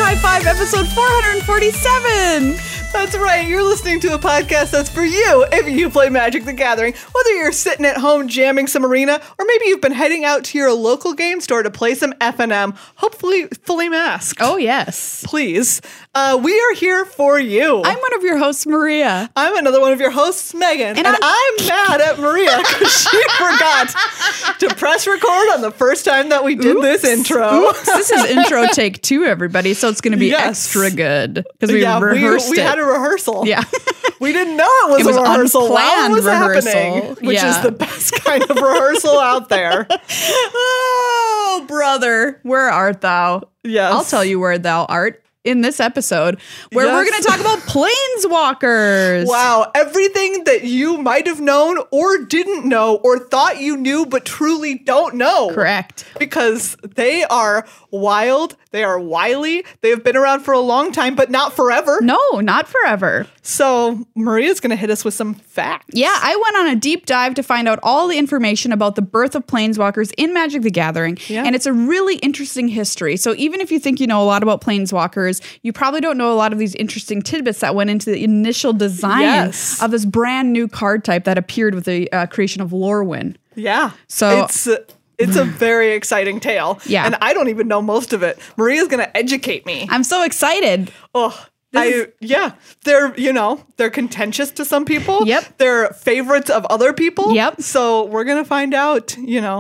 High Five, episode 447. That's right. You're listening to a podcast that's for you if you play Magic the Gathering. Whether you're sitting at home jamming some Arena, or maybe you've been heading out to your local game store to play some FNM, hopefully fully masked. Oh, yes. Please. We are here for you. I'm one of your hosts, Maria. I'm another one of your hosts, Megan. And I'm mad at Maria because she forgot to press record on the first time that we did this intro. Oops. This is intro take 2, everybody, so it's going to be extra good because we rehearsed we it. had a rehearsal. Yeah. We didn't know it was a rehearsal while it was happening, which is the best kind of rehearsal out there. Oh, brother, where art thou? Yes. I'll tell you where thou art in this episode, where we're going to talk about planeswalkers. Wow. Everything that you might have known or didn't know or thought you knew but truly don't know. Correct. Because they are wild. They are wily. They have been around for a long time, but not forever. No, not forever. So Maria's going to hit us with some facts. Yeah, I went on a deep dive to find out all the information about the birth of planeswalkers in Magic the Gathering. Yeah. And it's a really interesting history. So even if you think you know a lot about planeswalkers, you probably don't know a lot of these interesting tidbits that went into the initial design of this brand new card type that appeared with the creation of Lorwyn. Yeah. So it's a very exciting tale. Yeah. And I don't even know most of it. Maria's going to educate me. I'm so excited. Oh, they're contentious to some people. Yep. They're favorites of other people. Yep. So we're going to find out,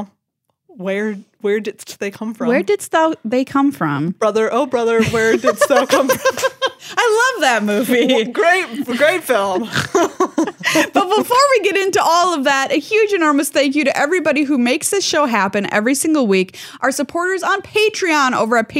where didst they come from? Where didst they come from? Brother, oh brother, where didst thou come from? I love that movie. Great film. But before we get into all of that, a huge, enormous thank you to everybody who makes this show happen every single week. Our supporters on Patreon over at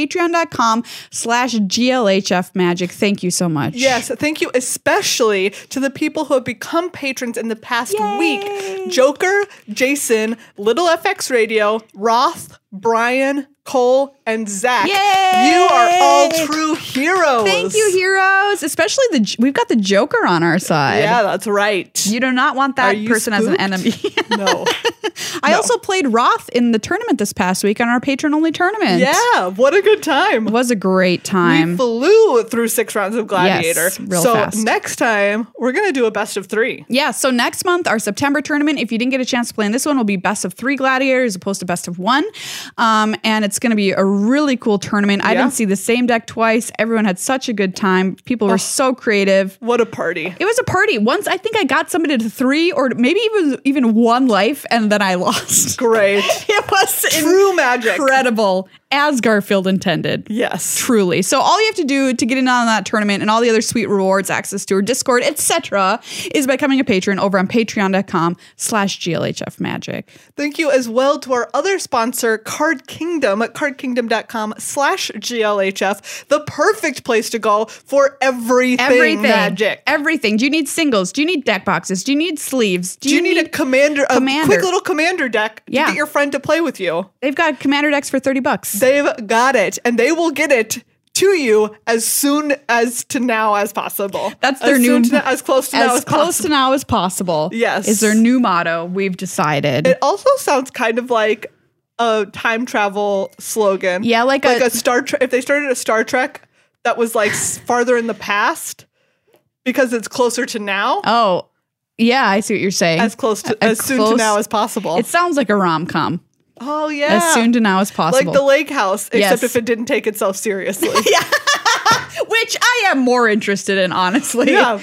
patreon.com/GLHFmagic. Thank you so much. Yes, thank you especially to the people who have become patrons in the past week. Joker, Jason, Little FX Radio, Roth, Brian, Cole, and Zach. Yay! You are all true heroes. Thank you, heroes. Especially we've got the Joker on our side. Yeah, that's right. You do not want that person as an enemy. No. I also played Roth in the tournament this past week on our patron-only tournament. Yeah, what a good time. It was a great time. We flew through 6 rounds of Gladiator. Yes, real fast. Next time, we're going to do a best of 3. Yeah, so next month, our September tournament, if you didn't get a chance to play in this one, will be best of 3 Gladiator as opposed to best of 1. And it's going to be a really cool tournament. I didn't see the same deck twice. Everyone had such a good time. People were so creative. What a party. It was a party. Once I think I got somebody to 3 or maybe even 1 life, and then I lost. Great. It was true magic. Incredible, as Garfield intended. Yes. Truly. So all you have to do to get in on that tournament and all the other sweet rewards, access to our Discord, etc., is by becoming a patron over on patreon.com/GLHFmagic. Thank you as well to our other sponsor, Card Kingdom, at cardkingdom.com/GLHF, the perfect place to go for everything magic. Everything. Do you need singles? Do you need deck boxes? Do you need sleeves? Do you need a commander, a quick little commander deck to get your friend to play with you? They've got commander decks for $30. They've got it, and they will get it to you as soon as to now as possible. That's their new as close to now as possible. As close to now as possible. Yes. Is their new motto. We've decided. It also sounds kind of like a time travel slogan. Yeah, like a Star Trek. If they started a Star Trek that was like farther in the past because it's closer to now. Oh, yeah, I see what you're saying. As soon to now as possible. It sounds like a rom-com. Oh, yeah. As soon to now as possible. Like The Lake House, except if it didn't take itself seriously. Yeah. Which I am more interested in, honestly. Yeah.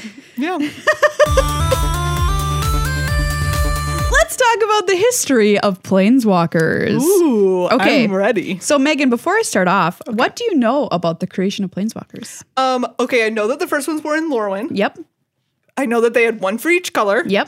Let's talk about the history of planeswalkers. Ooh, okay. I'm ready. So, Megan, before I start off, what do you know about the creation of planeswalkers? Okay, I know that the first ones were in Lorwyn. Yep. I know that they had 1 for each color. Yep.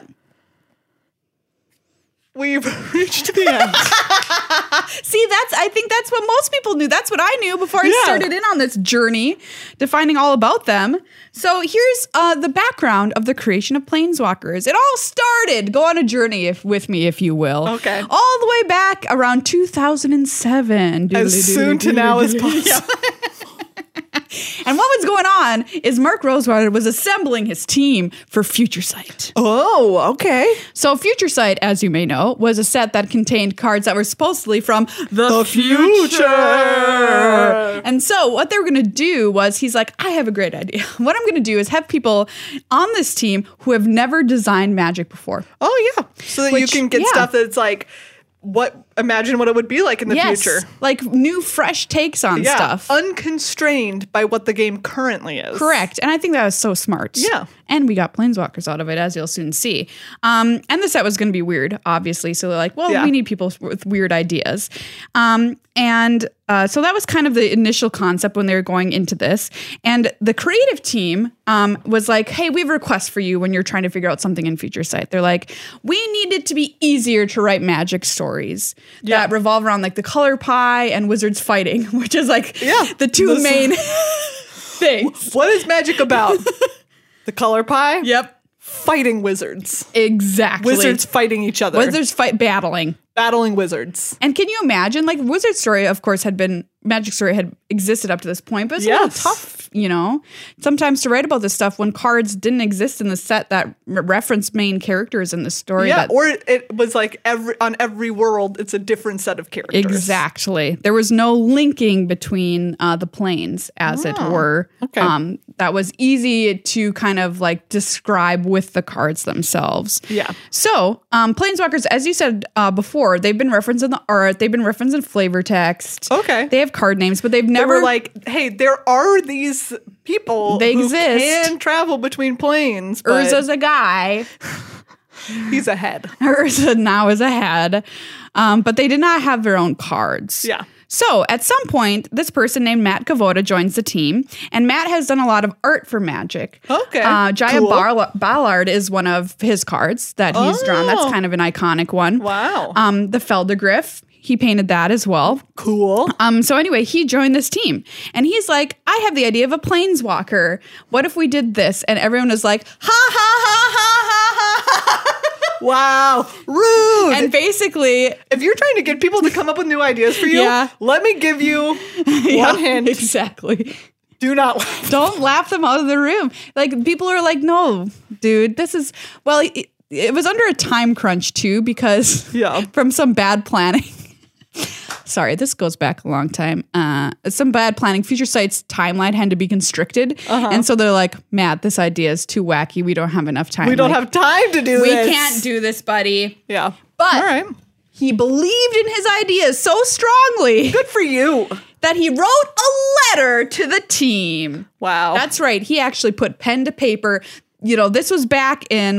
We've reached the end. See, I think that's what most people knew. That's what I knew before I started in on this journey to finding all about them. So here's the background of the creation of planeswalkers. It all started, go on a journey with me, if you will. Okay. All the way back around 2007. As soon to now as possible. And what was going on is Mark Rosewater was assembling his team for Future Sight. Oh, okay. So Future Sight, as you may know, was a set that contained cards that were supposedly from the future. And so what they were going to do was, he's like, I have a great idea. What I'm going to do is have people on this team who have never designed Magic before. Oh, yeah. So that you can get stuff that's like, imagine what it would be like in the future. Like new, fresh takes on stuff. Unconstrained by what the game currently is. Correct. And I think that was so smart. Yeah. And we got Planeswalkers out of it, as you'll soon see. And the set was going to be weird, obviously. So they're like, well, we need people with weird ideas. So that was kind of the initial concept when they were going into this. And the creative team was like, hey, we have a request for you when you're trying to figure out something in Future Sight. They're like, we need it to be easier to write Magic stories that revolve around like the color pie and wizards fighting, which is like the two main things. What is Magic about? The color pie? Yep. Fighting wizards. Exactly. Wizards fighting each other. Wizards battling. Battling wizards. And can you imagine, like, Wizard Story, of course, Magic Story had existed up to this point, but it's a little tough, sometimes to write about this stuff when cards didn't exist in the set that reference main characters in the story. Yeah, or it was like on every world, it's a different set of characters. Exactly. There was no linking between the planes, as it were. Okay. That was easy to kind of like describe with the cards themselves. Yeah. So, Planeswalkers, as you said before, they've been referenced in the art, they've been referenced in flavor text. Okay. They have card names, but they've never they were like, hey, there are these people who exist. Can travel between planes. Urza's a guy. He's ahead. Urza now is ahead. But they did not have their own cards. Yeah. So at some point, this person named Matt Gavoda joins the team, and Matt has done a lot of art for Magic. Okay. Jaya Ballard is one of his cards that he's drawn. That's kind of an iconic one. Wow. The Feldegriff, he painted that as well. Cool. So anyway, he joined this team, and he's like, I have the idea of a planeswalker. What if we did this? And everyone was like, ha, ha, ha, ha, ha, ha. Wow, rude. And basically, if you're trying to get people to come up with new ideas for you, let me give you one hint. Exactly. Do not laugh. Don't laugh them out of the room. Like, people are like, no, dude, this is, well, it was under a time crunch too, because from some bad planning. Sorry, this goes back a long time. Some bad planning. Future Sight's timeline had to be constricted. And so they're like, Matt, this idea is too wacky. We don't have enough time. We don't have time to do this. We can't do this, buddy. Yeah. But he believed in his ideas so strongly. Good for you. That he wrote a letter to the team. Wow. That's right. He actually put pen to paper. This was back in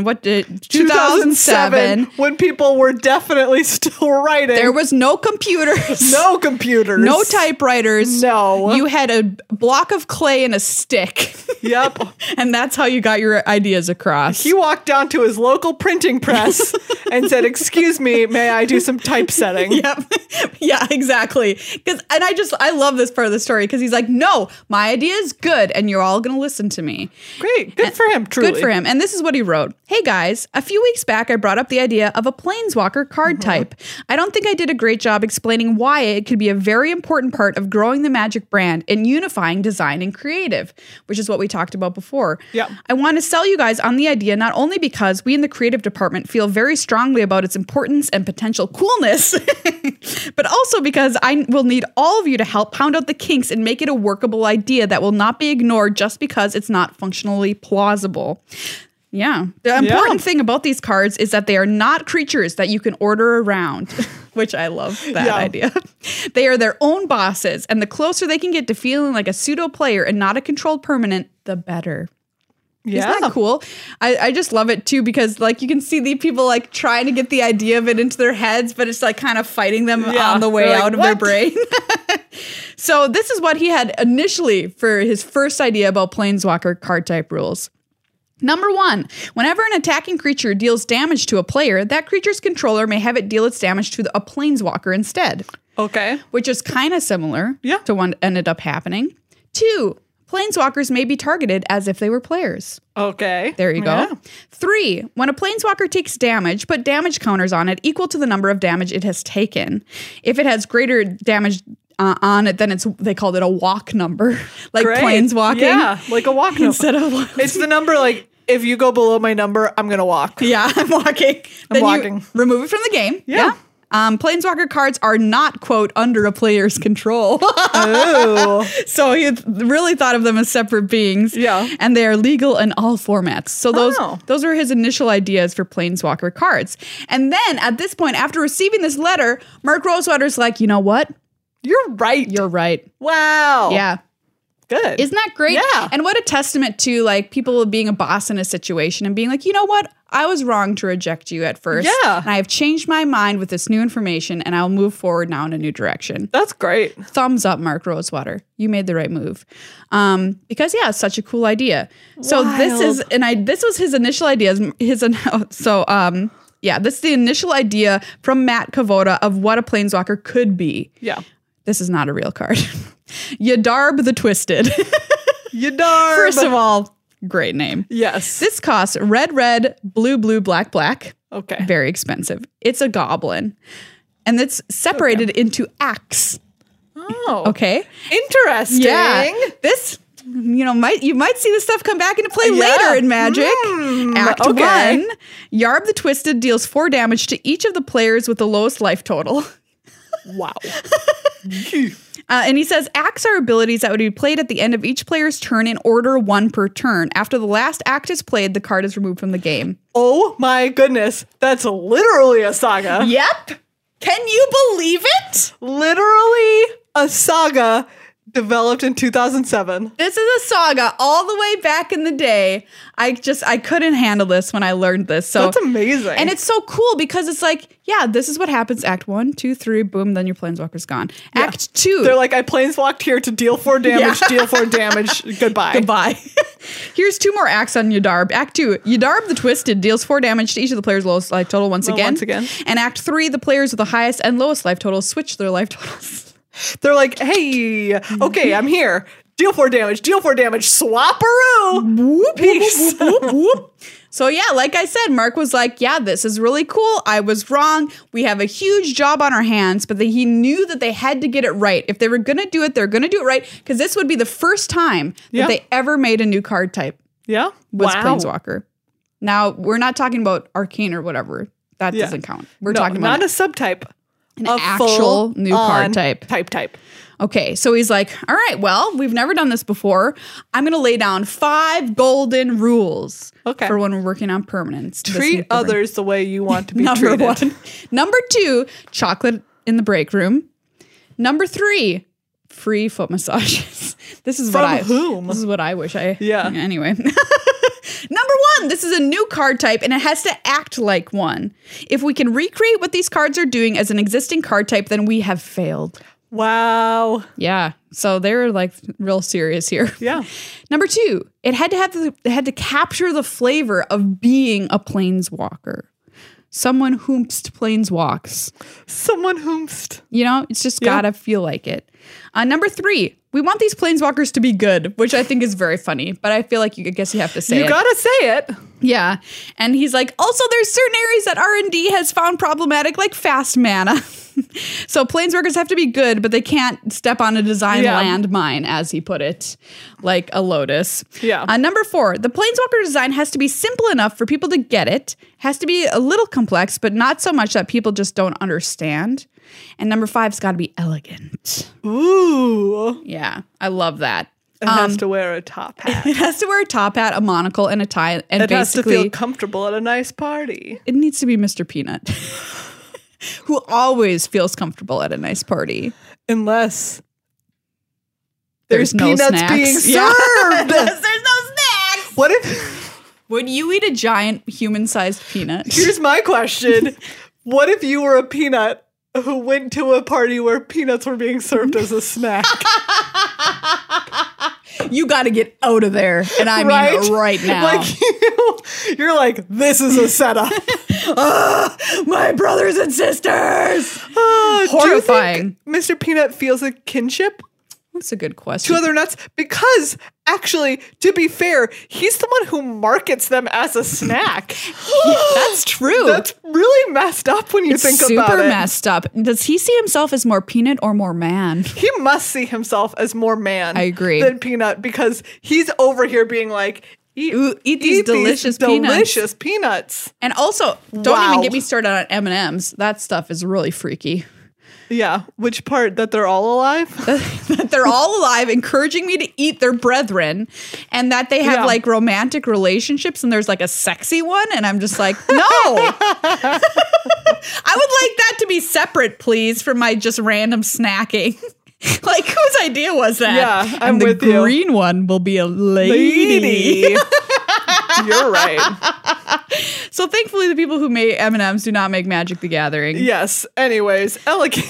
2007 when people were definitely still writing. There was no computers. No computers. No typewriters. No. You had a block of clay and a stick. Yep. And that's how you got your ideas across. He walked down to his local printing press and said, "Excuse me, may I do some typesetting?" Yep. Yeah, exactly. I love this part of the story because he's like, no, my idea is good and you're all going to listen to me. Great. Good for him, truly. Good for him. And this is what he wrote. Hey guys, a few weeks back, I brought up the idea of a planeswalker card type. I don't think I did a great job explaining why it could be a very important part of growing the Magic brand and unifying design and creative, which is what we talked about before. Yeah. I want to sell you guys on the idea not only because we in the creative department feel very strongly about its importance and potential coolness, but also because I will need all of you to help pound out the kinks and make it a workable idea that will not be ignored just because it's not functionally plausible. Yeah. The important thing about these cards is that they are not creatures that you can order around, which I love that idea. They are their own bosses, and the closer they can get to feeling like a pseudo player and not a controlled permanent, the better. Yeah. Isn't that cool? I just love it too because like you can see the people like trying to get the idea of it into their heads, but it's like kind of fighting them on the way out of their brain. So this is what he had initially for his first idea about Planeswalker card type rules. Number 1, whenever an attacking creature deals damage to a player, that creature's controller may have it deal its damage to a planeswalker instead. Okay. Which is kind of similar to what ended up happening. 2, planeswalkers may be targeted as if they were players. Okay. There you go. 3, when a planeswalker takes damage, put damage counters on it equal to the number of damage it has taken. If it has greater damage on it, then they called it a walk number, like Great. planeswalking. Yeah, like a walk number. Instead of It's the number like, if you go below my number, I'm going to walk. yeah, I'm walking. Then walking. You remove it from the game. Yeah. Planeswalker cards are not, quote, under a player's control. Oh. So he really thought of them as separate beings. Yeah. And they are legal in all formats. So Oh. those were his initial ideas for Planeswalker cards. And then at this point, after receiving this letter, Mark Rosewater's like, you know what? You're right. You're right. Wow. Yeah. Good. Isn't that great? Yeah. And what a testament to like people being a boss in a situation and being like, you know what? I was wrong to reject you at first. Yeah. And I have changed my mind with this new information and I'll move forward now in a new direction. That's great. Thumbs up, Mark Rosewater. You made the right move. Because yeah, it's such a cool idea. So this was his initial ideas. This is the initial idea from Matt Kavoda of what a Planeswalker could be. Yeah. This is not a real card. Yadarb the Twisted. Yadarb. First of all, great name. Yes. This costs red, blue, black. Okay. Very expensive. It's a goblin. And it's separated into acts. Oh. Okay. Interesting. Yeah. This, you might see this stuff come back into play later in Magic. Act 1, Yarb the Twisted deals 4 damage to each of the players with the lowest life total. Wow. And he says, acts are abilities that would be played at the end of each player's turn in order 1 per turn. After the last act is played, the card is removed from the game. Oh my goodness. That's literally a saga. Yep. Can you believe it? Literally a saga developed in 2007. This is a saga all the way back in the day. I couldn't handle this when I learned this. So That's amazing. And it's so cool because it's like, yeah, this is what happens. Act 1, 2, 3, boom, then your Planeswalker's gone. Yeah. Act 2. They're like, I planeswalked here to deal 4 damage, deal 4 damage. Goodbye. Goodbye. Here's 2 more acts on Yadarb. Act 2, Yadarb the Twisted deals 4 damage to each of the players' lowest life total once again. And Act 3, the players with the highest and lowest life totals switch their life totals. They're like, hey, okay, I'm here. Deal 4 damage, swapperoo. Whoop, Peace. whoop, whoop, whoop. So yeah, like I said, Mark was like, yeah, this is really cool. I was wrong. We have a huge job on our hands, but he knew that they had to get it right. If they were going to do it, they're going to do it right. Because this would be the first time that they ever made a new card type. Yeah. Was Planeswalker. Now, we're not talking about Arcane or whatever. That doesn't count. We're talking about not a subtype. An actual new card type. Type. Okay, so he's like, all right, well, we've never done this before. I'm going to lay down 5 golden rules for when we're working on permanents. Treat others the way you want to be Number treated. 1. Number 2, chocolate in the break room. Number 3, free foot massages. This is From whom? This is what I wish I... Yeah. Anyway. Number 1, this is a new card type and it has to act like one. If we can recreate what these cards are doing as an existing card type, then we have failed. Wow. Yeah. So they're like real serious here. Yeah. Number 2, it had to capture the flavor of being a planeswalker. Someone whomst planeswalks. Someone whomst. You know, it's just gotta feel like it. Number 3, we want these planeswalkers to be good, which I think is very funny, but I feel like I guess you have to say it. You gotta say it. Yeah. And he's like, also there's certain areas that R&D has found problematic, like fast mana. So planeswalkers have to be good, but they can't step on a design landmine, as he put it, like a lotus. Yeah. Number 4, the planeswalker design has to be simple enough for people to get it, has to be a little complex, but not so much that people just don't understand. And number 5's got to be elegant. Ooh. Yeah, I love that. It has to wear a top hat. It has to wear a top hat, a monocle, and a tie. And it has to basically feel comfortable at a nice party. It needs to be Mr. Peanut, who always feels comfortable at a nice party. Unless there's no peanuts snacks being served. Unless there's no snacks. What if... Would you eat a giant human-sized peanut? Here's my question. What if you were a peanut who went to a party where peanuts were being served as a snack? You got to get out of there. And I mean right now. Like, you're like, this is a setup. My brothers and sisters. Horrifying. Horrifying. Do you think Mr. Peanut feels a kinship That's a good question. 2 other nuts? Because actually, to be fair, he's the one who markets them as a snack. That's true. That's really messed up when you think about it. Super messed up. Does he see himself as more peanut or more man? He must see himself as more man I agree. than peanut because he's over here being like, Eat these delicious peanuts. And also, don't even get me started on M&Ms. That stuff is really freaky. Yeah. Which part? That they're all alive? That they're all alive, encouraging me to eat their brethren, and that they have like romantic relationships, and there's like a sexy one, and I'm just like, no. I would like that to be separate, please, from my just random snacking. Like, whose idea was that? Yeah, I'm and the with you. green one will be a lady. You're right. So thankfully, the people who made M&Ms do not make Magic the Gathering. Yes. Anyways, elegant.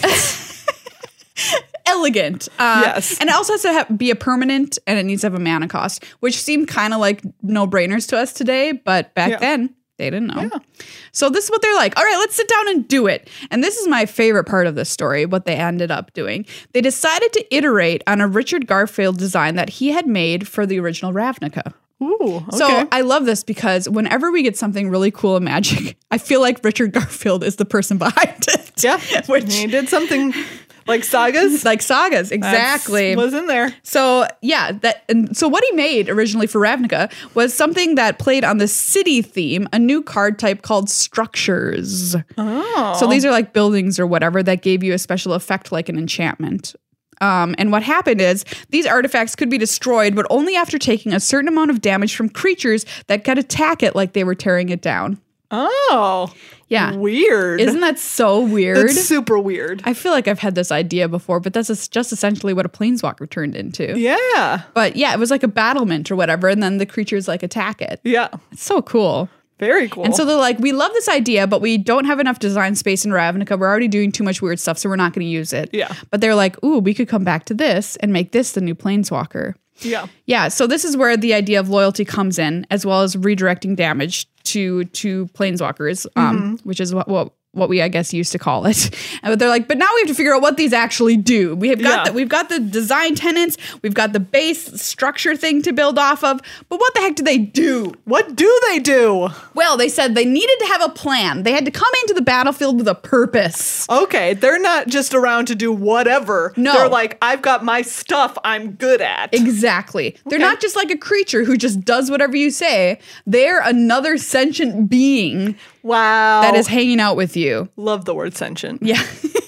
Elegant. Yes. And it also has to be a permanent, and it needs to have a mana cost, which seemed kind of like no-brainers to us today, but back then, they didn't know. Yeah. So this is what they're like. All right, let's sit down and do it. And this is my favorite part of the story, what they ended up doing. They decided to iterate on a Richard Garfield design that he had made for the original Ravnica. Ooh, okay. So I love this because whenever we get something really cool in Magic, I feel like Richard Garfield is the person behind it. Yeah, he did something like Sagas. Like Sagas, exactly. Was in there. So yeah, so what he made originally for Ravnica was something that played on the city theme, a new card type called Structures. Oh. So these are like buildings or whatever that gave you a special effect like an enchantment. And what happened is these artifacts could be destroyed, but only after taking a certain amount of damage from creatures that could attack it like they were tearing it down. Oh. Yeah. Weird. Isn't that so weird? That's super weird. I feel like I've had this idea before, but that's just essentially what a planeswalker turned into. Yeah. But yeah, it was like a battlement or whatever, and then the creatures like attack it. Yeah. It's so cool. Very cool. And so they're like, we love this idea, but we don't have enough design space in Ravnica. We're already doing too much weird stuff, so we're not going to use it. Yeah. But they're like, ooh, we could come back to this and make this the new planeswalker. Yeah. Yeah, so this is where the idea of loyalty comes in, as well as redirecting damage to planeswalkers, which is what we, I guess, used to call it. But they're like, but now we have to figure out what these actually do. We've got the design tenets, we've got the base structure thing to build off of, but what the heck do they do? What do they do? Well, they said they needed to have a plan. They had to come into the battlefield with a purpose. Okay, they're not just around to do whatever. No. They're like, I've got my stuff I'm good at. Exactly. They're not just like a creature who just does whatever you say. They're another sentient being. Wow. That is hanging out with you. Love the word sentient. Yeah.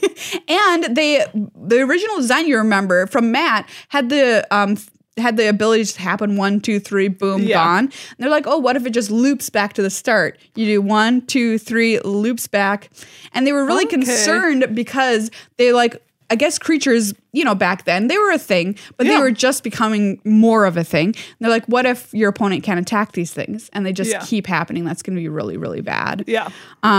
And the original design, you remember, from Matt had the ability to happen 1, 2, 3, boom, gone. And they're like, oh, what if it just loops back to the start? You do 1, 2, 3, loops back. And they were really concerned because they like, I guess creatures, back then, they were a thing, but they were just becoming more of a thing. And they're like, what if your opponent can't attack these things? And they just keep happening. That's going to be really, really bad. Yeah.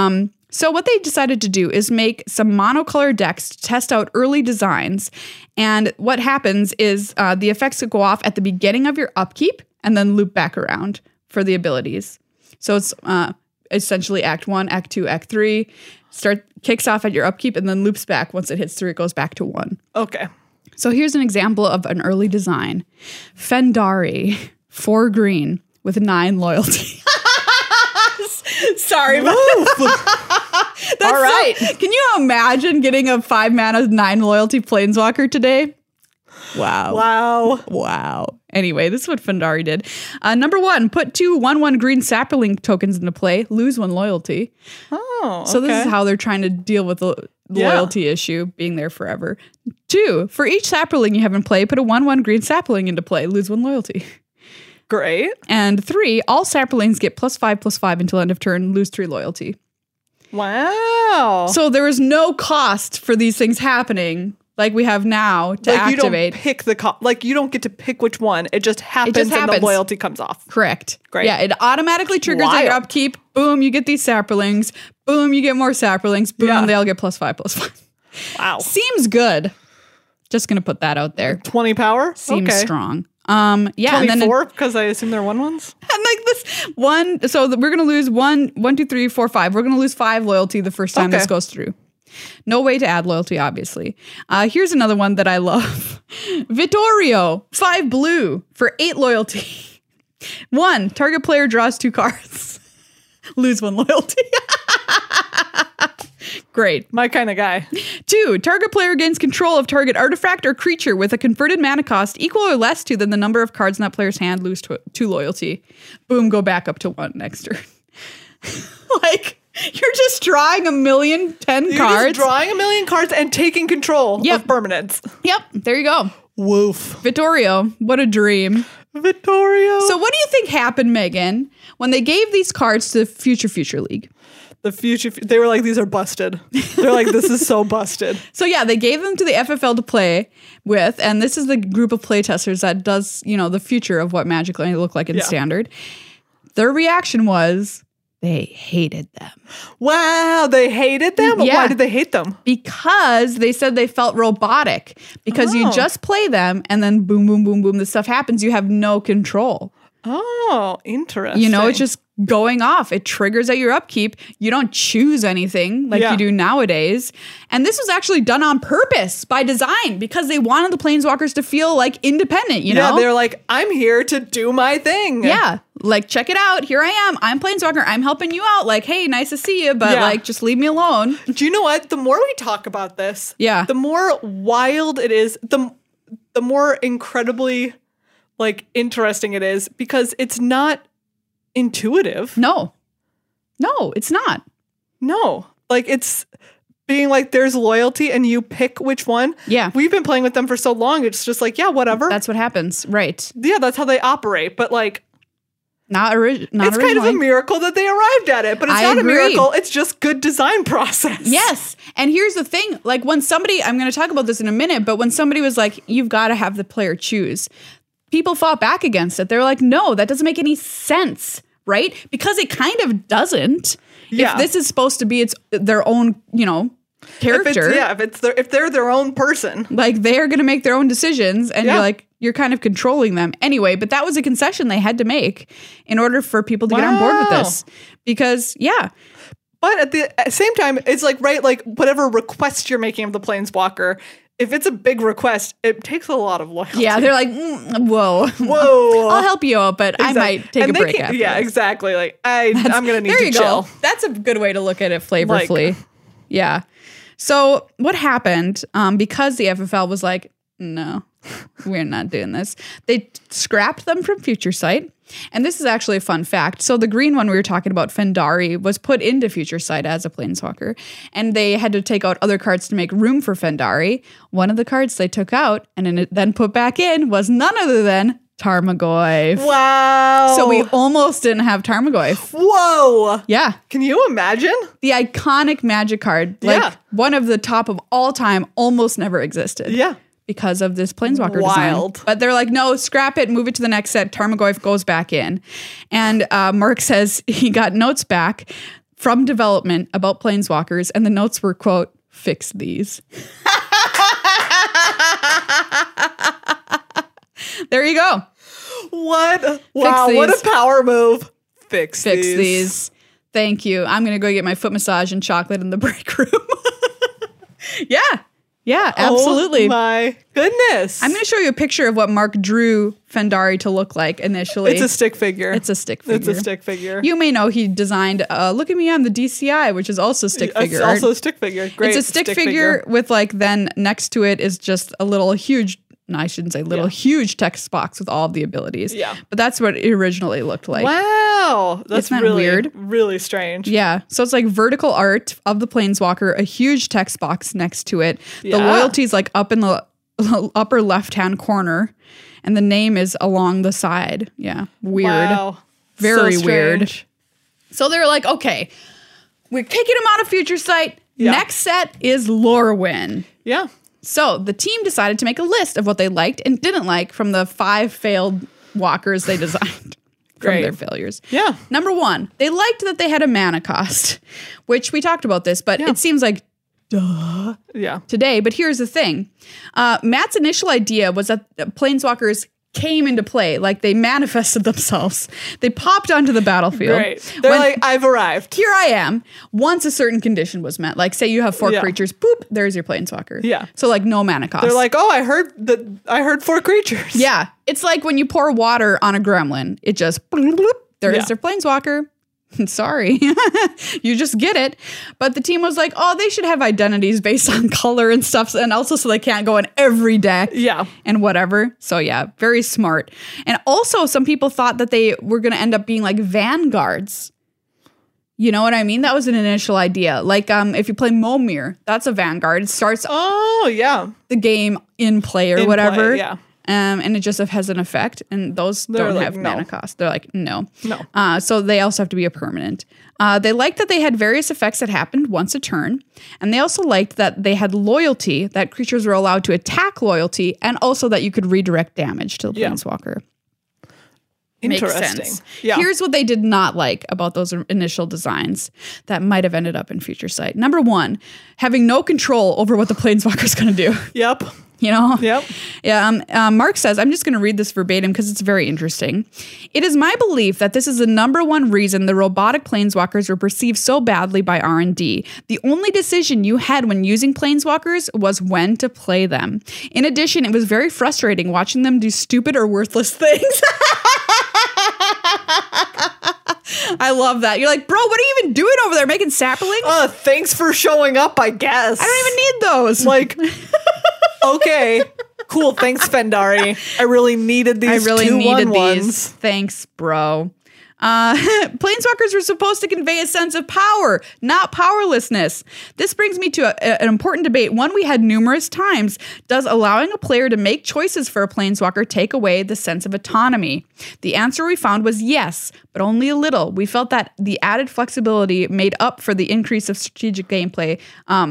So what they decided to do is make some monocolor decks to test out early designs. And what happens is the effects go off at the beginning of your upkeep and then loop back around for the abilities. So it's essentially Act 1, Act 2, Act 3. Kicks off at your upkeep and then loops back. Once it hits 3, it goes back to 1. Okay. So here's an example of an early design. Fendari, 4 green with 9 loyalty. Sorry about that. All right. Can you imagine getting a 5 mana, 9 loyalty planeswalker today? Wow. Anyway, this is what Fendari did. Number 1, put 2 1/1 green sapling tokens into play, lose 1 loyalty. Oh, okay. So this is how they're trying to deal with the loyalty issue being there forever. 2, for each sapling you have in play, put a 1/1 green sapling into play, lose 1 loyalty. Great. And 3, all saplings get +5/+5 until end of turn, lose 3 loyalty. Wow. So there is no cost for these things happening like we have now to activate. You don't pick you don't get to pick which one. It just happens and the loyalty comes off. Correct. Great. Yeah, it automatically triggers at your upkeep. Boom, you get these saplings. Boom, you get more saplings. Boom, they all get +5/+5. Wow. Seems good. Just gonna put that out there. 20 power? Seems strong. 24 because I assume they're 1/1s. And like this one, so we're gonna lose 1, 2, 3, 4, 5. We're gonna lose 5 loyalty the first time this goes through. No way to add loyalty, obviously. Here's another one that I love. Vittorio, 5 blue for 8 loyalty. 1, target player draws 2 cards. Lose 1 loyalty. Great. My kind of guy. 2, target player gains control of target artifact or creature with a converted mana cost equal or less to than the number of cards in that player's hand. Lose 2 loyalty. Boom, go back up to 1 next turn. Like, you're just drawing 10 cards. Just drawing 1,000,000 cards and taking control of permanents. Yep, there you go. Woof. Vittorio, what a dream. Vittorio. So what do you think happened, Megan, when they gave these cards to the Future League? They were like, these are busted. They're like, this is so busted. So yeah, they gave them to the FFL to play with, and this is the group of playtesters that does, the future of what Magic might look like in Standard. Their reaction was they hated them. Wow, they hated them? Yeah. Why did they hate them? Because they said they felt robotic. Because you just play them, and then boom, boom, boom, boom, this stuff happens. You have no control. Oh, interesting. It's just going off. It triggers at your upkeep. You don't choose anything like you do nowadays. And this was actually done on purpose by design because they wanted the Planeswalkers to feel like independent, you know? Yeah, they're like, I'm here to do my thing. Yeah. Like, check it out. Here I am. I'm Planeswalker. I'm helping you out. Like, hey, nice to see you, but like, just leave me alone. Do you know what? The more we talk about this, the more wild it is, the more incredibly interesting it is because it's not intuitive. No, it's not. No, it's being like there's loyalty and you pick which one. Yeah. We've been playing with them for so long. It's just like, yeah, whatever. That's what happens. Right. Yeah. That's how they operate. But not it's kind of a miracle that they arrived at it, but it's not a miracle. It's just good design process. Yes. And here's the thing, when somebody, I'm going to talk about this in a minute, but when somebody was like, you've got to have the player choose, people fought back against it. They're like, no, that doesn't make any sense, right? Because it kind of doesn't. Yeah. If this is supposed to be their own, character. If they're their own person. They're going to make their own decisions and you're kind of controlling them. Anyway, but that was a concession they had to make in order for people to get on board with this. Because, But at the same time, it's whatever request you're making of the Planeswalker, if it's a big request, it takes a lot of loyalty. Yeah, they're like, whoa. I'll help you out, but I might take a break after. Yeah, exactly. I'm going to need to chill. Go. That's a good way to look at it flavorfully. Yeah. So what happened, because the FFL was like, no, we're not doing this. They scrapped them from Future Sight. And this is actually a fun fact. So the green one we were talking about, Fendari, was put into Future Sight as a Planeswalker. And they had to take out other cards to make room for Fendari. One of the cards they took out and then put back in was none other than Tarmogoyf. Wow. So we almost didn't have Tarmogoyf. Whoa. Yeah. Can you imagine? The iconic Magic card, one of the top of all time, almost never existed. Yeah. Because of this Planeswalker design. But they're like, no, scrap it, move it to the next set. Tarmogoyf goes back in. And Mark says he got notes back from development about Planeswalkers, and the notes were, quote, fix these. There you go. What? Wow, what a power move. Fix these. Thank you. I'm going to go get my foot massage and chocolate in the break room. Yeah, absolutely. Oh my goodness. I'm going to show you a picture of what Mark drew Fendari to look like initially. It's a stick figure. You may know he designed Look at Me, I'm the DCI, which is also stick figure. It's also a stick figure. Great. It's a stick figure with then next to it is just a little huge, no, I shouldn't say little, huge text box with all of the abilities. Yeah. But that's what it originally looked like. Wow. That's really weird. Really strange. Yeah. So it's vertical art of the Planeswalker, a huge text box next to it. The loyalty is up in the upper left-hand corner, and the name is along the side. Yeah. Weird. Wow. Very weird. So they're like, okay, we're kicking them out of Future Sight. Yeah. Next set is Lorwyn. Yeah. So the team decided to make a list of what they liked and didn't like from the 5 failed walkers they designed from their failures. Yeah. Number 1, they liked that they had a mana cost, which we talked about this, but it seems like duh today. But here's the thing. Matt's initial idea was that Planeswalkers came into play. Like they manifested themselves. They popped onto the battlefield. Right. They're like, I've arrived. Here I am. Once a certain condition was met. Like say you have 4 creatures, boop, there's your planeswalker. Yeah. So like no mana cost. They're like, oh, I heard 4 creatures. Yeah. It's like when you pour water on a gremlin. It just bloop, bloop, there's their planeswalker. Sorry. You just get it. But the team was like, oh, they should have identities based on color and stuff. And also so they can't go in every deck. Yeah. And whatever. So yeah, very smart. And also some people thought that they were going to end up being like vanguards. You know what I mean? That was an initial idea. Like if you play Momir, that's a vanguard. It starts the game in play or whatever. Yeah. And it just has an effect, and those don't have mana cost. They're like, no. So they also have to be a permanent. They liked that they had various effects that happened once a turn, and they also liked that they had loyalty, that creatures were allowed to attack loyalty, and also that you could redirect damage to the planeswalker. Interesting. Makes sense. Yeah. Here's what they did not like about those initial designs that might have ended up in Future Sight. Number 1, having no control over what the planeswalker's going to do. Yep. You know? Yep. Yeah. Mark says, I'm just going to read this verbatim because it's very interesting. It is my belief that this is the number 1 reason the robotic planeswalkers were perceived so badly by R&D. The only decision you had when using planeswalkers was when to play them. In addition, it was very frustrating watching them do stupid or worthless things. I love that. You're like, bro, what are you even doing over there? Making saplings? Thanks for showing up, I guess. I don't even need those. Like, okay, cool. Thanks, Fendari. I really needed these. These. Thanks, bro. Planeswalkers were supposed to convey a sense of power, not powerlessness. This brings me to an important debate, one we had numerous times. Does allowing a player to make choices for a planeswalker take away the sense of autonomy? The answer we found was yes, but only a little. We felt that the added flexibility made up for the increase of strategic gameplay,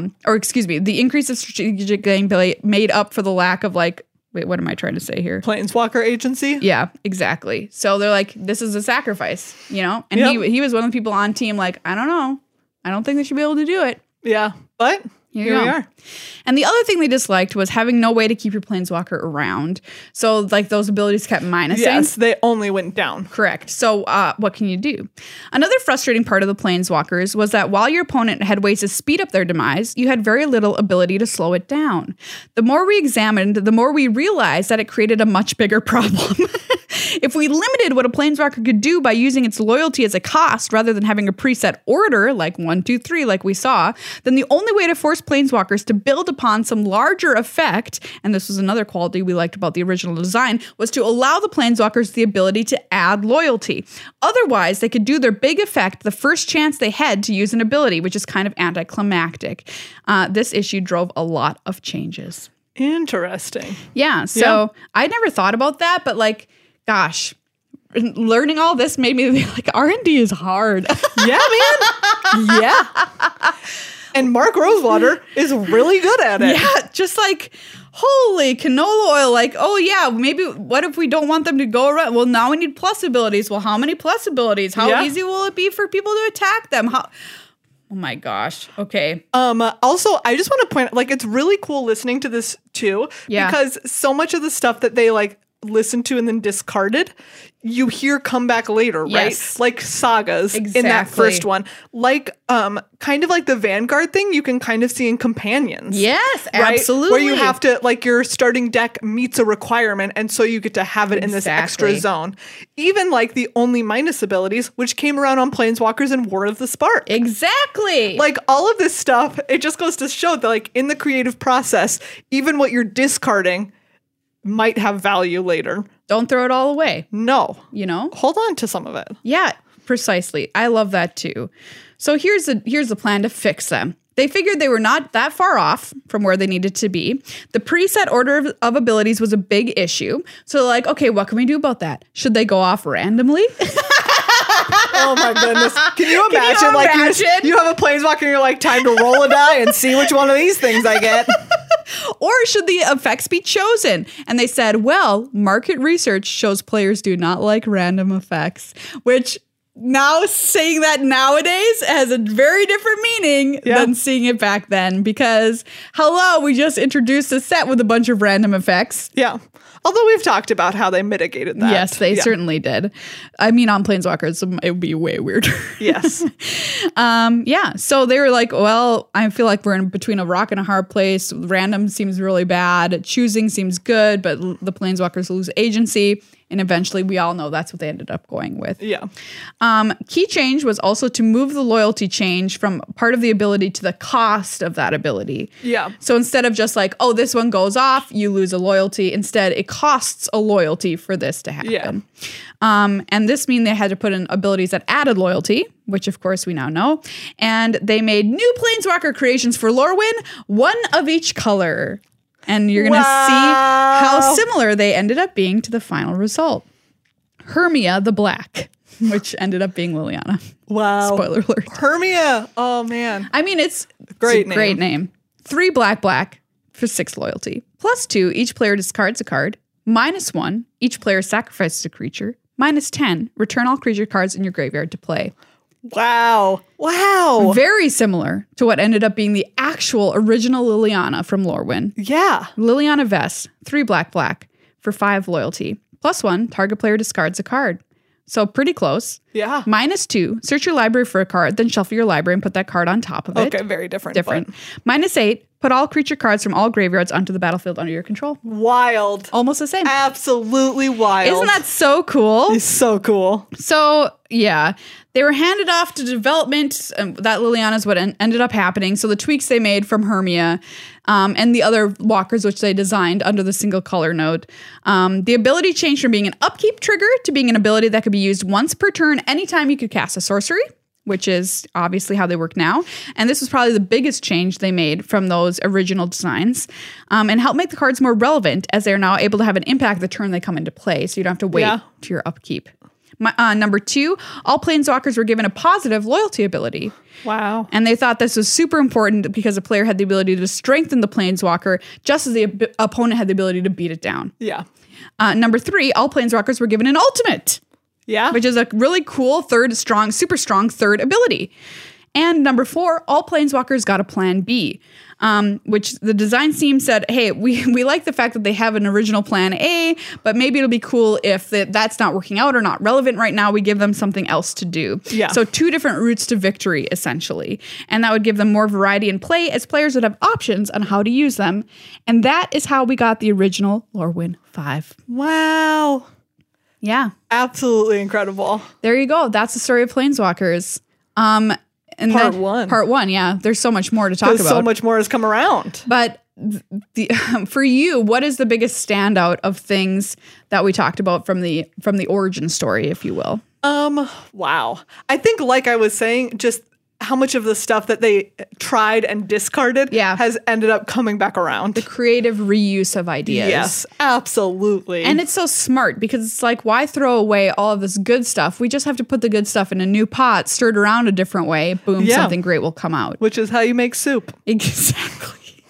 the increase of strategic gameplay made up for the lack of wait, what am I trying to say here? Planeswalker agency? Yeah, exactly. So they're like, this is a sacrifice, you know? And he was one of the people on team like, I don't know. I don't think they should be able to do it. Yeah, but here we are. And the other thing they disliked was having no way to keep your planeswalker around. So like those abilities kept minusing. Yes, they only went down. Correct. So what can you do? Another frustrating part of the planeswalkers was that while your opponent had ways to speed up their demise, you had very little ability to slow it down. The more we examined, the more we realized that it created a much bigger problem. If we limited what a planeswalker could do by using its loyalty as a cost rather than having a preset order like 1, 2, 3 like we saw, then the only way to force planeswalkers to build upon some larger effect, and this was another quality we liked about the original design, was to allow the planeswalkers the ability to add loyalty. Otherwise, they could do their big effect the first chance they had to use an ability, which is kind of anticlimactic. This issue drove a lot of changes. Interesting. Yeah, so I never thought about that, but like, gosh, learning all this made me be like, R&D is hard. Yeah, man. Yeah. And Mark Rosewater is really good at it. Yeah, just like, holy canola oil. Like, oh yeah, maybe what if we don't want them to go around? Well, now we need plus abilities. Well, how many plus abilities? How easy will it be for people to attack them? Oh my gosh. Okay. Also, I just want to point out, like, it's really cool listening to this too. Yeah. Because so much of the stuff that they like listened to and then discarded, you hear come back later, right? Yes. Like sagas in that first one. Like, kind of like the Vanguard thing you can kind of see in Companions. Yes, right? absolutely. Where you have to, like, your starting deck meets a requirement, and so you get to have it in this extra zone. Even like the only minus abilities, which came around on Planeswalkers and War of the Spark. Exactly. Like, all of this stuff, it just goes to show that, like, in the creative process, even what you're discarding might have value later. Don't throw it all away. No. You know? Hold on to some of it. Yeah, precisely. I love that too. So here's the plan to fix them. They figured they were not that far off from where they needed to be. The preset order of abilities was a big issue. So like, okay, what can we do about that? Should they go off randomly? Oh my goodness. Can you imagine? You have a planeswalker and you're like, time to roll a die and see which one of these things I get. Or should the effects be chosen? And they said, well, market research shows players do not like random effects, which now saying that nowadays has a very different meaning than seeing it back then, because hello, we just introduced a set with a bunch of random effects. Yeah. Although we've talked about how they mitigated that. Yes, they certainly did. I mean, on Planeswalkers, it would be way weirder. Yes. Yeah. So they were like, well, I feel like we're in between a rock and a hard place. Random seems really bad. Choosing seems good, but the Planeswalkers lose agency. And eventually, we all know that's what they ended up going with. Yeah. Key change was also to move the loyalty change from part of the ability to the cost of that ability. Yeah. So instead of just like, oh, this one goes off, you lose a loyalty. Instead, it costs a loyalty for this to happen. Yeah. And this means they had to put in abilities that added loyalty, which of course we now know. And they made new Planeswalker creations for Lorwyn, one of each color. And you're going to see how similar they ended up being to the final result. Hermia the Black, which ended up being Liliana. Wow. Spoiler alert. Hermia. Oh, man. I mean, it's a Great name. 3 black for 6 loyalty. +2, each player discards a card. -1, each player sacrifices a creature. -10, return all creature cards in your graveyard to play. Wow. Wow. Very similar to what ended up being the actual original Liliana from Lorwyn. Yeah. Liliana Vest, 3 black for 5 loyalty. +1, target player discards a card. So pretty close. Yeah. -2, search your library for a card, then shuffle your library and put that card on top of it. Okay, very different. Different. -8, put all creature cards from all graveyards onto the battlefield under your control. Wild. Almost the same. Absolutely wild. Isn't that so cool? It's so cool. So, yeah, they were handed off to development. That Liliana is what ended up happening. So the tweaks they made from Hermia and the other walkers, which they designed under the single color node. The ability changed from being an upkeep trigger to being an ability that could be used once per turn anytime you could cast a sorcery, which is obviously how they work now. And this was probably the biggest change they made from those original designs and help make the cards more relevant as they're now able to have an impact the turn they come into play. So you don't have to wait to your upkeep. Number 2, all Planeswalkers were given a positive loyalty ability. Wow. And they thought this was super important because a player had the ability to strengthen the Planeswalker just as the opponent had the ability to beat it down. Yeah. Number 3, all Planeswalkers were given an ultimate. Yeah. Which is a really cool super strong third ability. And number 4, all Planeswalkers got a plan B, which the design team said, hey, we like the fact that they have an original plan A, but maybe it'll be cool if that's not working out or not relevant right now. We give them something else to do. Yeah. So 2 different routes to victory, essentially. And that would give them more variety in play as players would have options on how to use them. And that is how we got the original Lorwyn 5. Wow. Yeah. Absolutely incredible. There you go. That's the story of Planeswalkers. And Part 1. Part 1, yeah. There's so much more to talk about. So much more has come around. But for you, what is the biggest standout of things that we talked about from the origin story, if you will? Wow. I think, like I was saying, just how much of the stuff that they tried and discarded has ended up coming back around. The creative reuse of ideas. Yes, absolutely. And it's so smart because it's like, why throw away all of this good stuff? We just have to put the good stuff in a new pot, stir it around a different way. Boom, something great will come out. Which is how you make soup. Exactly.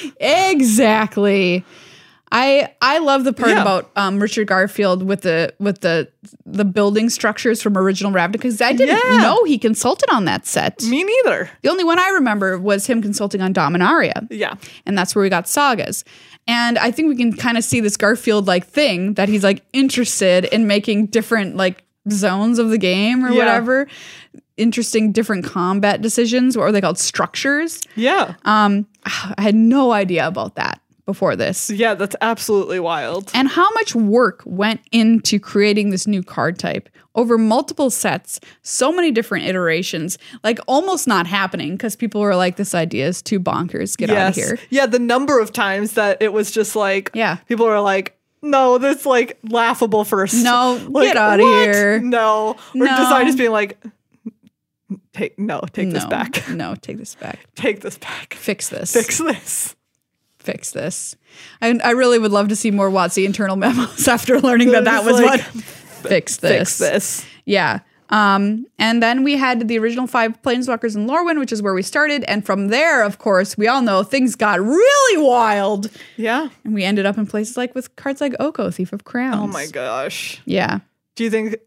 Exactly. I love the part about Richard Garfield with the building structures from original Ravnica because I didn't know he consulted on that set. Me neither. The only one I remember was him consulting on Dominaria. Yeah. And that's where we got Sagas. And I think we can kind of see this Garfield like thing that he's like interested in making different like zones of the game or whatever. Interesting different combat decisions. What were they called? Structures. Yeah. I had no idea about that before this. Yeah, that's absolutely wild. And how much work went into creating this new card type over multiple sets, so many different iterations, like almost not happening because people were like, this idea is too bonkers. Get out of here. Yeah, the number of times that it was just like, people were like, no, that's like laughable for us. No, like, get out of here. No. Or designers being like, take this back. No, take this back. Take this back. Fix this. Fix this. Fix this. I really would love to see more WotC internal memos after learning that was like, what. Fix this. Fix this. Yeah. And then we had the original 5 Planeswalkers in Lorwyn, which is where we started. And from there, of course, we all know things got really wild. Yeah. And we ended up in places like with cards like Oko, Thief of Crowns. Oh my gosh. Yeah. Do you think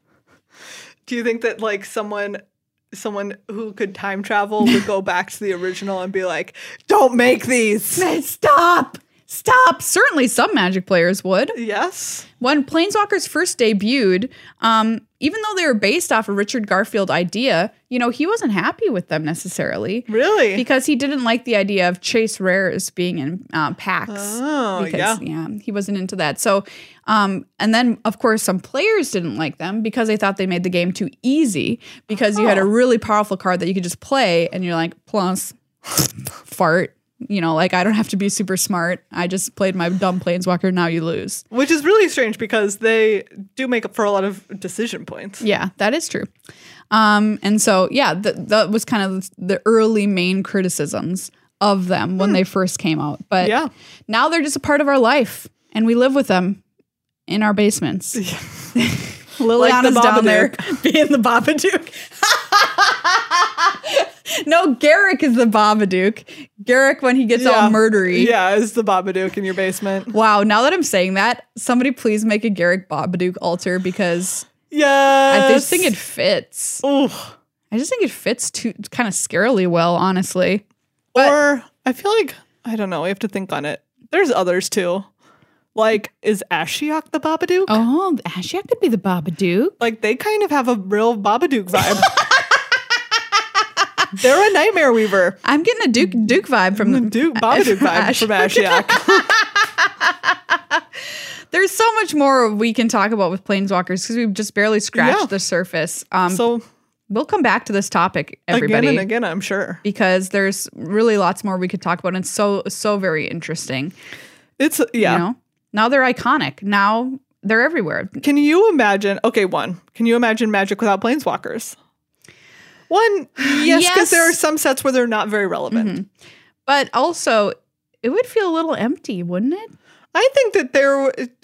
that like someone who could time travel would go back to the original and be like, don't make these. Stop. Stop. Certainly some Magic players would. Yes. When Planeswalkers first debuted, even though they were based off a Richard Garfield idea, he wasn't happy with them necessarily. Really? Because he didn't like the idea of chase rares being in packs. Oh, because, he wasn't into that. So, and then, of course, some players didn't like them because they thought they made the game too easy because you had a really powerful card that you could just play and you're like, plus, fart. I don't have to be super smart. I just played my dumb Planeswalker. Now you lose. Which is really strange because they do make up for a lot of decision points. Yeah, that is true. And so, that was kind of the early main criticisms of them when they first came out. But now they're just a part of our life and we live with them in our basements. Liliana's down there being the Babadook. No, Garrick is the Babadook. Garrick, when he gets all murdery. Yeah, is the Babadook in your basement. Wow, now that I'm saying that, somebody please make a Garrick Babadook altar because I just think it fits. Ooh. I just think it fits too kind of scarily well, honestly. Or I feel like, I don't know, we have to think on it. There's others too. Like, is Ashiok the Babadook? Oh, Ashiok could be the Babadook. Like, they kind of have a real Babadook vibe. They're a Nightmare Weaver. I'm getting a Duke vibe from the Babadook vibe from Ashiok. There's so much more we can talk about with Planeswalkers because we've just barely scratched the surface. So we'll come back to this topic, everybody. Again and again, I'm sure. Because there's really lots more we could talk about. And it's so very interesting. It's, Now they're iconic. Now they're everywhere. Can you imagine? Okay, can you imagine Magic without Planeswalkers? One, yes, because there are some sets where they're not very relevant. Mm-hmm. But also, it would feel a little empty, wouldn't it? I think that there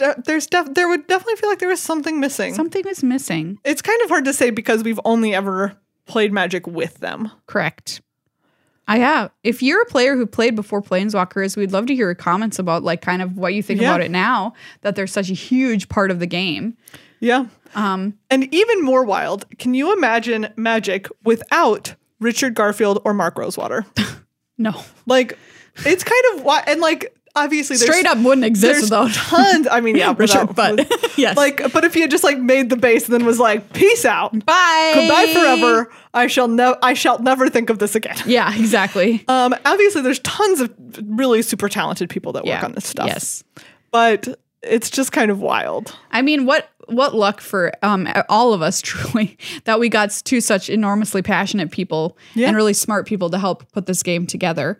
would definitely feel like there was something missing. Something is missing. It's kind of hard to say because we've only ever played Magic with them. Correct. I have. If you're a player who played before Planeswalkers, we'd love to hear your comments about kind of what you think about it now that they're such a huge part of the game. Yeah. And even more wild, can you imagine Magic without Richard Garfield or Mark Rosewater? No. It's kind of wild. And obviously straight up wouldn't exist though. Tons. I mean, Richard, but yes. But if you had just made the base and then was like, peace out. Bye. Goodbye forever. I shall never think of this again. Yeah, exactly. Obviously there's tons of really super talented people that work on this stuff. Yes. But it's just kind of wild. I mean, what luck for all of us, truly, that we got two such enormously passionate people and really smart people to help put this game together.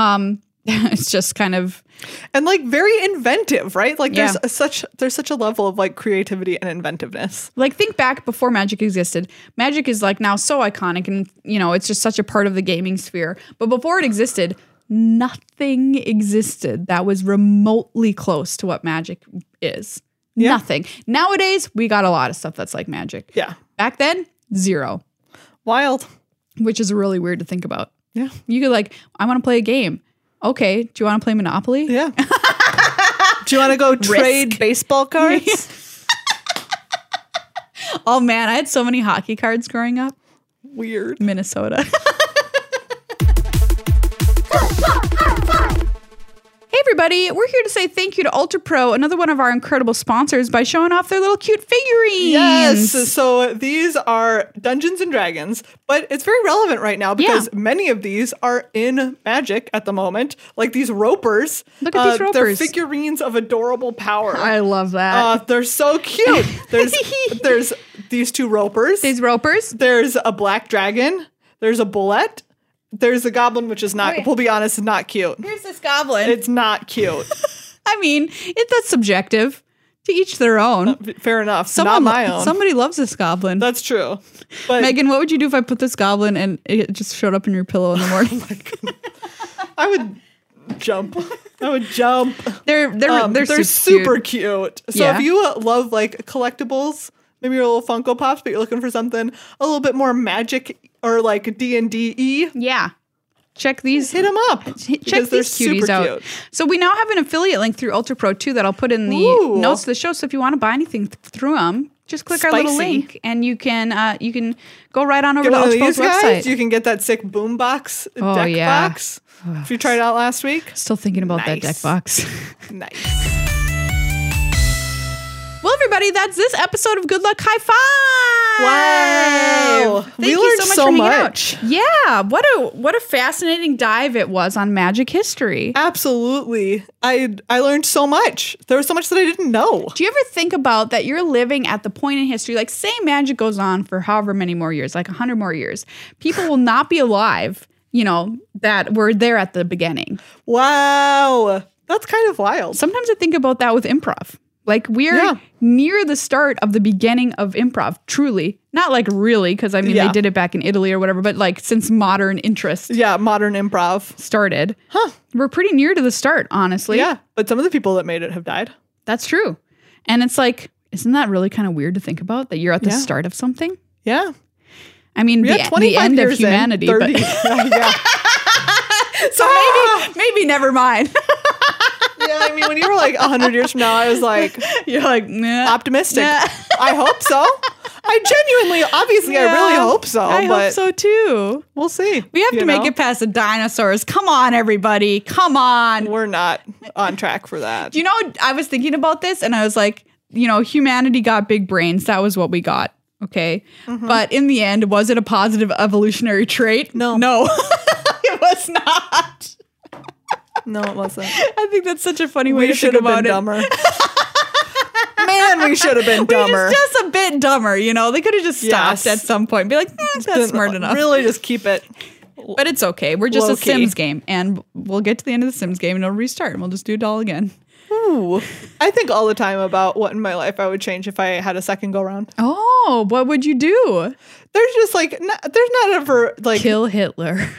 It's just kind of... And very inventive, right? There's such a level of creativity and inventiveness. Think back before Magic existed. Magic is now so iconic and, it's just such a part of the gaming sphere. But before it existed... Nothing existed that was remotely close to what Magic is. Yeah. Nothing. Nowadays, we got a lot of stuff that's like Magic. Yeah. Back then, zero. Wild. Which is really weird to think about. Yeah. You could I want to play a game. Okay. Do you want to play Monopoly? Yeah. Do you want to go trade baseball cards? Oh man, I had so many hockey cards growing up. Weird. Minnesota. Hey everybody, we're here to say thank you to Ultra Pro, another one of our incredible sponsors, by showing off their little cute figurines. Yes, so these are Dungeons and Dragons, but it's very relevant right now because many of these are in Magic at the moment, like these ropers. Look at these ropers. They're figurines of adorable power. I love that. They're so cute. There's these two ropers. These ropers. There's a black dragon. There's a bullet. There's a goblin, which is not, we'll be honest, is not cute. Here's this goblin. It's not cute. I mean, that's subjective. To each their own. Fair enough. Not my own. Somebody loves this goblin. That's true. But Megan, what would you do if I put this goblin and it just showed up in your pillow in the morning? Oh my God. I would jump. They're super cute. So if you love collectibles, maybe your little Funko Pops, but you're looking for something a little bit more Magic or D&D-y. Yeah. check these. Hit them up. Check these cuties out. Cute. So we now have an affiliate link through Ultra Pro too that I'll put in the notes of the show. So if you want to buy anything through them, just click our little link and you can go right on over to Ultra Pro's website. You can get that sick boombox deck box. If you tried it out last week. Still thinking about that deck box. Nice. Well, everybody, that's this episode of Good Luck High Five. Wow. Thank you so much for hanging out. Yeah, what a fascinating dive it was on Magic history. Absolutely. I learned so much. There was so much that I didn't know. Do you ever think about that you're living at the point in history, like say Magic goes on for however many more years, like 100 more years. People will not be alive, that were there at the beginning. Wow. That's kind of wild. Sometimes I think about that with improv. Like we're near the start of the beginning of improv, truly. Not like really, because I mean they did it back in Italy or whatever, but like since modern interest. Yeah, modern improv started. We're pretty near to the start, honestly. Yeah, but some of the people that made it have died. That's true. And it's like, isn't that really kind of weird to think about? That you're at the start of something? Yeah. I mean, the end of humanity. 30. But so maybe never mind. Yeah, I mean, when you were like 100 years from now, I was like, you're like, nah. Optimistic. Nah. I hope so. I genuinely, obviously, I really hope so. I hope so too. We'll see. We have to make it past the dinosaurs. Come on, everybody. Come on. We're not on track for that. I was thinking about this and I was like, humanity got big brains. That was what we got. Okay. Mm-hmm. But in the end, was it a positive evolutionary trait? No. It was not. No, it wasn't. I think that's such a funny way to think about it. Dumber. Man, we should have been dumber. Just a bit dumber, They could have just stopped at some point and be like, that's smart enough. Really just keep it. But it's okay. We're just low-key. a Sims game. And we'll get to the end of the Sims game and it'll restart. And we'll just do it all again. Ooh. I think all the time about what in my life I would change if I had a second go round. Oh, what would you do? There's just like, there's not ever like. Kill Hitler.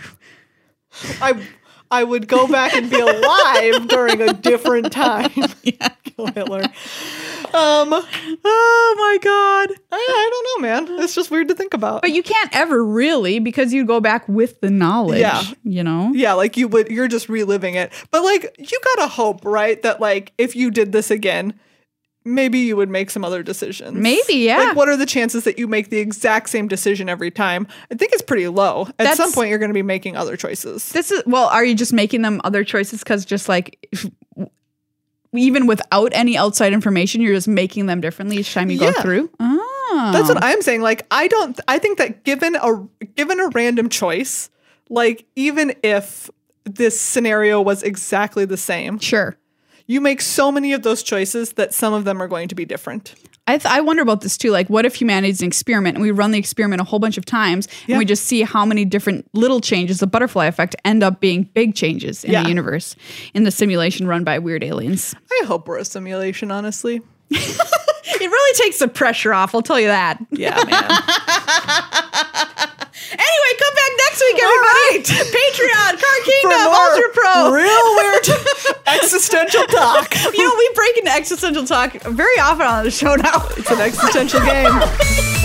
I would go back and be alive during a different time. Yeah, kill Hitler. Oh my God. I don't know, man. It's just weird to think about. But you can't ever really, because you go back with the knowledge. Yeah. Yeah, like you're just reliving it. But like, you gotta hope, right? That like, if you did this again, maybe you would make some other decisions. Maybe, yeah. Like, what are the chances that you make the exact same decision every time? I think it's pretty low. At some point, you're going to be making other choices. Are you just making them other choices because just like, even without any outside information, you're just making them differently each time you go through? Oh. That's what I'm saying. Like, I think that given a random choice, like, even if this scenario was exactly the same. Sure. You make so many of those choices that some of them are going to be different. I wonder about this too. Like, what if humanity's an experiment and we run the experiment a whole bunch of times and we just see how many different little changes, the butterfly effect, end up being big changes in the universe in the simulation run by weird aliens? I hope we're a simulation, honestly. It really takes the pressure off, I'll tell you that. Yeah, man. Anyway, come back next week, everybody. Right. Patreon, Card Kingdom, Ultra Pro. Real weird existential talk. We break into existential talk very often on the show now. It's an existential game.